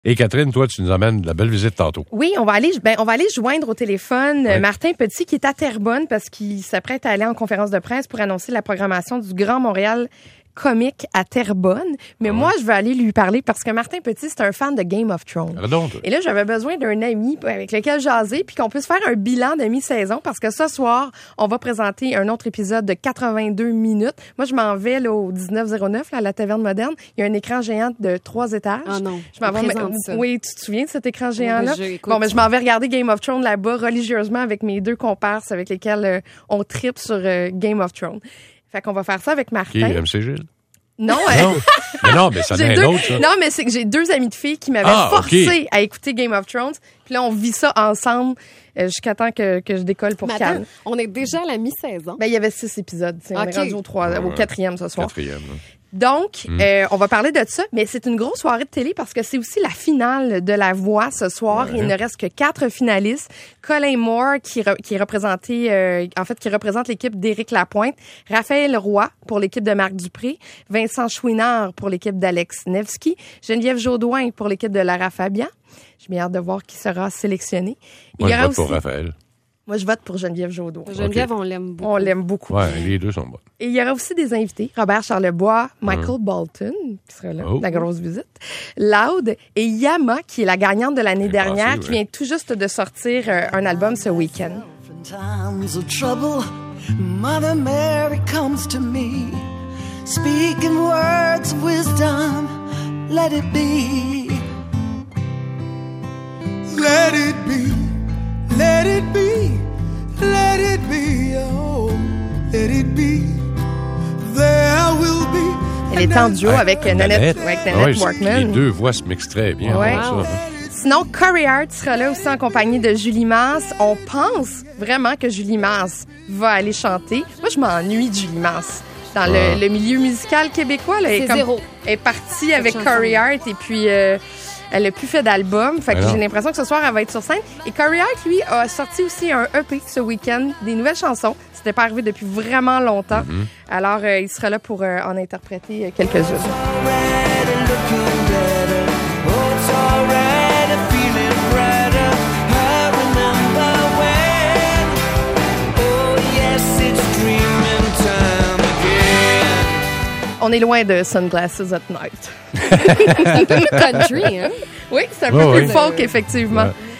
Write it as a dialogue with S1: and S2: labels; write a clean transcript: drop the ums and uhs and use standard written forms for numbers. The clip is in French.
S1: Et Catherine, toi, tu nous amènes de la belle visite tantôt.
S2: Oui, on va aller joindre au téléphone Martin Petit qui est à Terrebonne parce qu'il s'apprête à aller en conférence de presse pour annoncer la programmation du Grand Montréal comique à Terrebonne. Mais moi, je veux aller lui parler parce que Martin Petit, c'est un fan de Game of Thrones. Et là, j'avais besoin d'un ami avec lequel jaser puis qu'on puisse faire un bilan de mi-saison parce que ce soir, on va présenter un autre épisode de 82 minutes. Moi, je m'en vais là, au 1909, là, à la Taverne Moderne. Il y a un écran géant de 3 étages.
S3: Ah non,
S2: je m'en vais. Oui, tu te souviens de cet écran géant-là? Bon, mais je m'en vais regarder Game of Thrones là-bas religieusement avec mes deux comparses avec lesquels on tripe sur Game of Thrones. Fait qu'on va faire ça avec Martin.
S1: Qui? MC Gilles?
S2: Non,
S1: mais ça n'est l'autre, ça.
S2: Non, mais c'est que j'ai 2 amies de filles qui m'avaient forcé à écouter Game of Thrones. Puis là, on vit ça ensemble jusqu'à temps que je décolle pour Cannes.
S3: On est déjà à la mi-saison.
S2: Ben, il y avait 6 épisodes. On est rendu au 4e ce soir.
S1: 4e.
S2: Donc, on va parler de ça, mais c'est une grosse soirée de télé parce que c'est aussi la finale de La Voix ce soir. Il ne reste que 4 finalistes. Colin Moore, qui représente l'équipe d'Éric Lapointe. Raphaël Roy pour l'équipe de Marc Dupré. Vincent Chouinard pour l'équipe d'Alex Nevsky. Geneviève Jaudoin pour l'équipe de Lara Fabian. J'ai bien hâte de voir qui sera sélectionné.
S1: Moi, je vote pour Raphaël.
S2: Moi, je vote pour Geneviève Jaudoin.
S3: Geneviève, on l'aime beaucoup.
S2: On l'aime beaucoup.
S1: Ouais, les deux sont bons.
S2: Et il y aura aussi des invités. Robert Charlebois, Michael Bolton, qui sera là, la grosse visite. Loud et Yama, qui est la gagnante de l'année dernière, qui vient tout juste de sortir un album ce week-end.
S4: Times of trouble, Mother Mary comes to me, speaking words of wisdom, let it be. Let it be. Let it be, let it be, oh, let it be, there will be.
S2: Elle est en duo avec Nanette Workman.
S1: Les deux voix se mixent très bien.
S2: Ouais. Sinon, Corey Hart sera là aussi en compagnie de Julie Masse. On pense vraiment que Julie Masse va aller chanter. Moi, je m'ennuie de Julie Masse. Dans le milieu musical québécois, là,
S3: elle
S2: est partie avec Corey Hart et puis... elle n'a plus fait d'album. Fait que j'ai l'impression que ce soir, elle va être sur scène. Et Corey Hart, lui, a sorti aussi un EP ce week-end, des nouvelles chansons. C'était pas arrivé depuis vraiment longtemps. Alors, il sera là pour en interpréter quelques-unes. On est loin de Sunglasses at Night.
S3: C'est un peu plus country, hein?
S2: Oui, c'est un peu plus folk, effectivement. Ouais.